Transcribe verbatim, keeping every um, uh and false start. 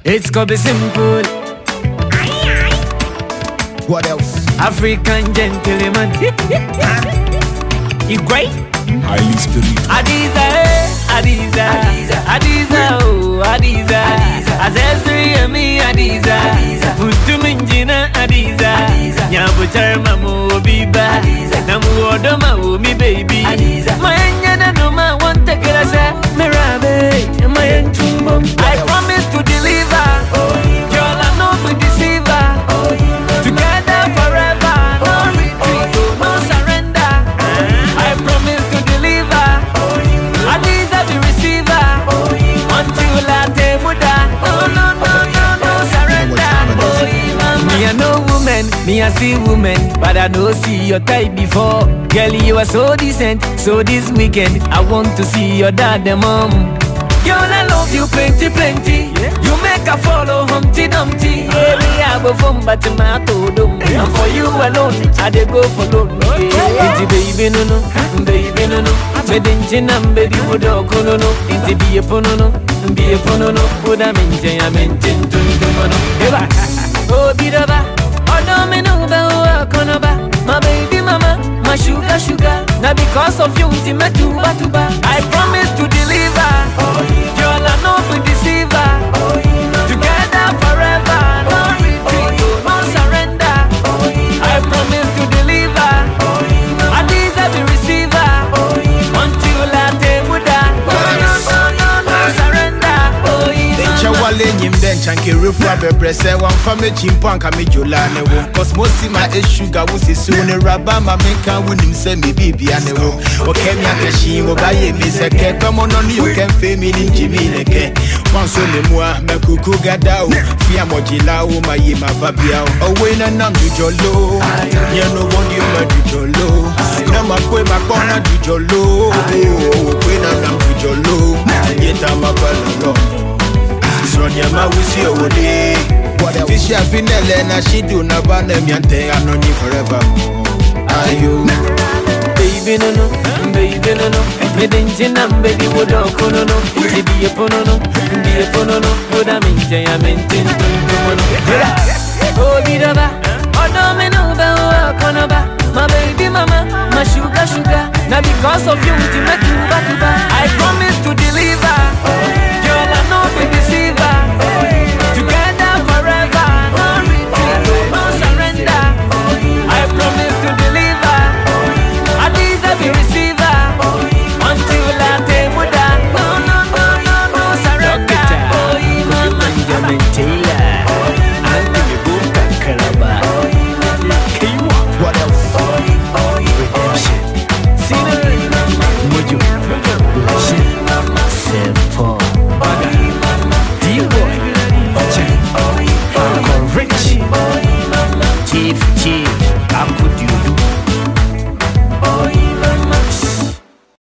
It's gonna be simple. What else? African gentleman. You great? Highly spiritual. Adiza, eh, Adiza, Adiza, Adiza, oh, Adiza, Azazri ami Adiza, Utuminjina Adiza, Nyabutar mamu biba, Namu odoma o mi baby, Mayanya na no ma want to get us a mirabe, Mayantumbo. I promise to deliver, girl I know to deceiver, together forever, no retreat, no surrender. I promise to deliver, Adiza the receiver, until I take muda. No, no, no, no, no surrender. Me I know woman, me I see woman, but I don't see your type before. Girl, you are so decent, so this weekend I want to see your dad and mom. Girl, I love you plenty, plenty. You make a follow Humpty Dumpty. Baby, I go from Batimato Dome. And for you alone, I dey go for loan. It's baby no no, baby no no. Medinjin and baby would all no no. It's be a pono, be a pono. Would I maintain a maintain to the mono? Oh, be the ba. Oh, no, me no ba. Konoba. My baby mama, my sugar, sugar. Now because of you, it's me tuba tuba. I promise to deliver. Girl, I know we deceiver. Together forever, no retreat, no surrender. I promise to deliver. Adiza the receiver. Until I take muda. No, no, no, no surrender. Wale nyim den chanke refu bebrese wan fa me chimpo anka me jola ne wo cosmosi ma e sugar wo sisu ne raba ma menka wonim se me bibia ne wo o kemi akashi wo ba ye mi se ke komo no ni o ken fe mi ni jimi ne ke wan so ne mua me kuku gada o fi amojila o ma ye ma babia o we na nam du jolo ye no won you ma du jolo na ma kwe ma kona du jolo o we na nam du jolo ye ta ma balolo Sonia ma wisi owode. Fish ya finele na she do na ba na miante anoni forever. Ayo. Baby no no, baby no no. Medinjin and baby would all no no. It be a pono no, be a pono no. Would I maintain a maintain to the mono? Oh, be the ba. Oh, no, me no ba. Konoba. My baby mama, my sugar, sugar. Now because of you, to make you back to back. I promise to deliver.